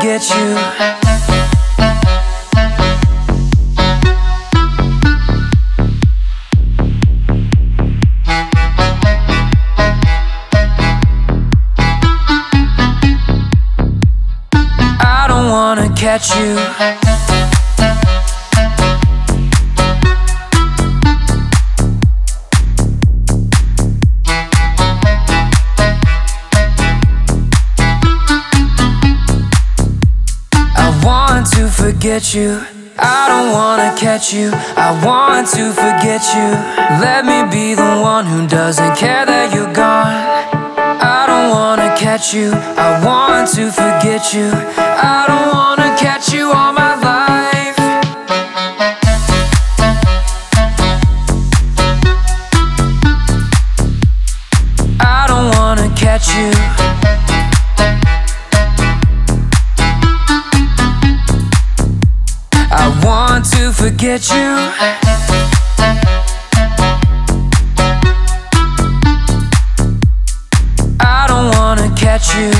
forget you. I don't wanna catch you. To forget you, I don't wanna catch you. I want to forget you. Let me be the one who doesn't care that you're gone. I don't wanna catch you. I want to forget you. I don't wanna catch you all my life. I don't wanna catch you. I want to forget you. I don't wanna catch you.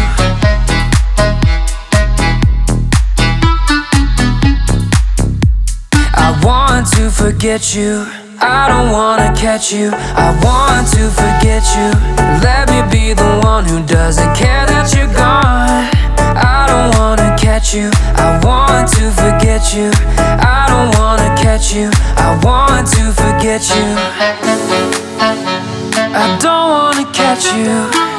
I want to forget you. I don't wanna catch you. I want to forget you. Let me be the one who doesn't care that you're gone. I don't wanna catch you. I want to forget you. I don't wanna catch you. I want to forget you. I don't wanna catch you.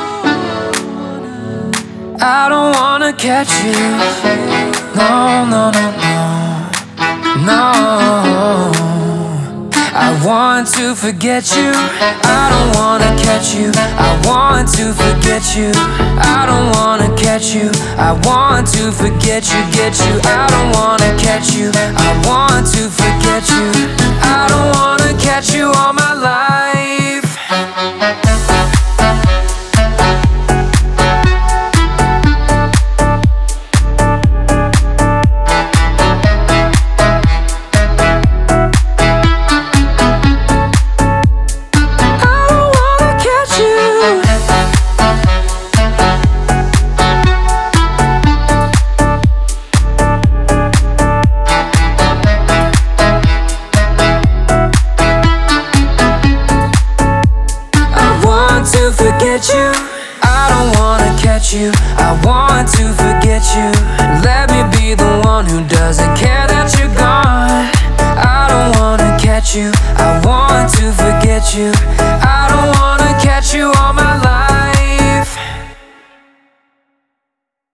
I don't wanna catch you. No, no, no, no. No. I want to forget you. I don't wanna catch you. I want to forget you. I don't wanna catch you. I want to forget you, get you. I don't wanna catch you. I want to forget you. I don't wanna catch you all my life. Forget you. I don't wanna catch you. I want to forget you. Let me be the one who doesn't care that you're gone. I don't wanna catch you. I want to forget you. I don't wanna catch you all my